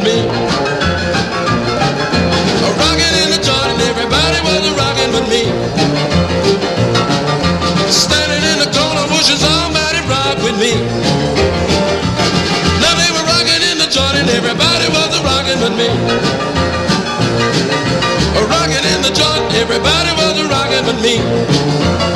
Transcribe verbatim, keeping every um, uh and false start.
with me. Rocking in the joint and everybody was rocking with me. Standing in the corner, wishing somebody rock with me. Now they were rocking in the joint and everybody was rocking with me. Rocking in the joint, everybody was rocking with me.